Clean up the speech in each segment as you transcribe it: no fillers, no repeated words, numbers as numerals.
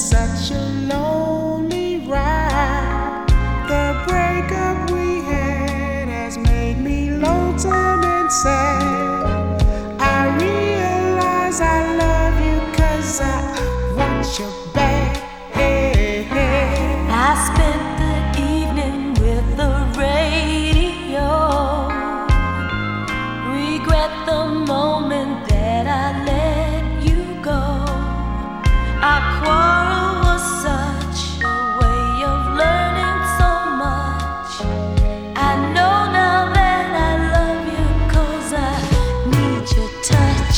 such a lonely ride. The breakup we had has made me lonesome and sad. I realize I love you 'cause I want you back. I spent the evening with the radio. Regret the moment that I let you go. Our quarrel was such a way of learning so much. I know now that I love you 'cause I need your touch.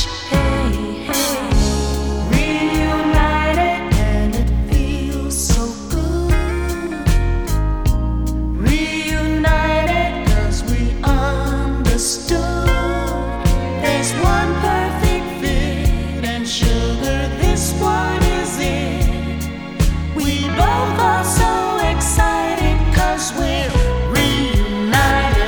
Reunited and it feels so good. Reunited 'cause we understood. There's one perfect fit, and sugar, this one is it. We both are so excited 'cause we're reunited.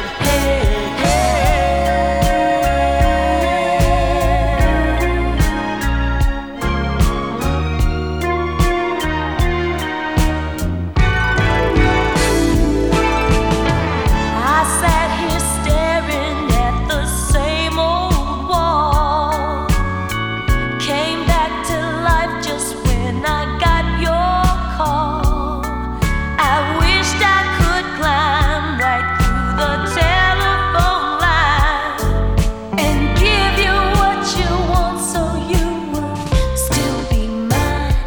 I sat here staring at the same old wall. Came back to life just when I got your call. I wished I could climb right through the telephone line and give you what you want so you would still be mine.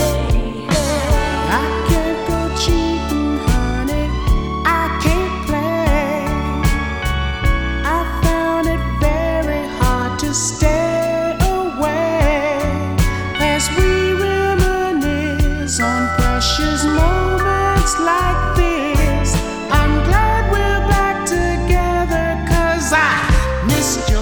I can't go cheating, honey. I can't play. I found it very hard to stay away as we reminisce on precious moments like this. I'm glad we're back together 'cause I missed you.